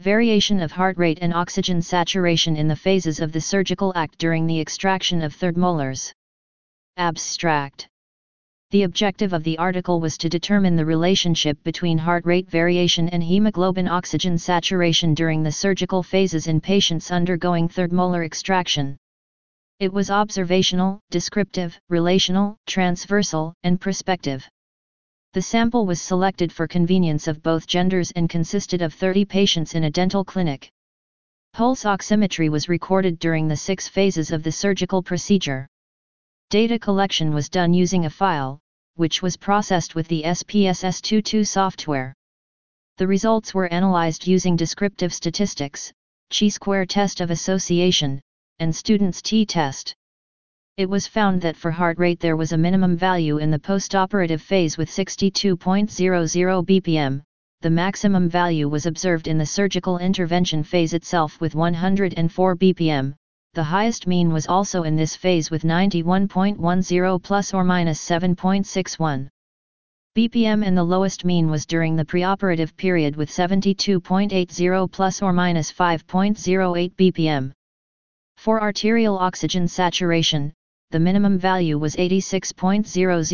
Variation of heart rate and oxygen saturation in the phases of the surgical act during the extraction of third molars. Abstract. The objective of the article was to determine the relationship between heart rate variation and hemoglobin oxygen saturation during the surgical phases in patients undergoing third molar extraction. It was observational, descriptive, relational, transversal, and prospective. The sample was selected for convenience of both genders and consisted of 30 patients in a dental clinic. Pulse oximetry was recorded during the 6 phases of the surgical procedure. Data collection was done using a file, which was processed with the SPSS22 software. The results were analyzed using descriptive statistics, chi-square test of association, and student's t-test. It was found that for heart rate there was a minimum value in the postoperative phase with 62.00 bpm, the maximum value was observed in the surgical intervention phase itself with 104 bpm, the highest mean was also in this phase with 91.10 plus or minus 7.61 bpm, and the lowest mean was during the preoperative period with 72.80 plus or minus 5.08 bpm. For arterial oxygen saturation, the minimum value was 86.00%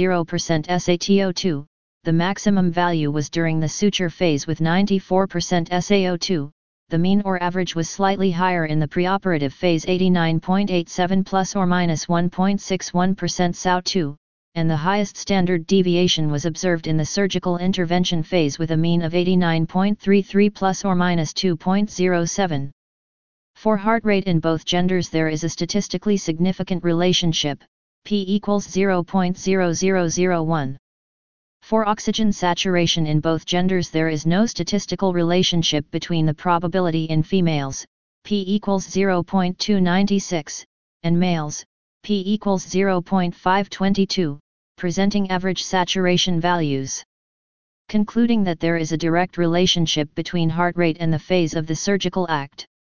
SaTO2, the maximum value was during the suture phase with 94% SaO2, the mean or average was slightly higher in the preoperative phase 89.87 plus or minus 1.61% SaO2, and the highest standard deviation was observed in the surgical intervention phase with a mean of 89.33 plus or minus 2.07. For heart rate in both genders there is a statistically significant relationship, p equals 0.0001. For oxygen saturation in both genders there is no statistical relationship between the probability in females, p equals 0.296, and males, p equals 0.522, presenting average saturation values. Concluding that there is a direct relationship between heart rate and the phase of the surgical act.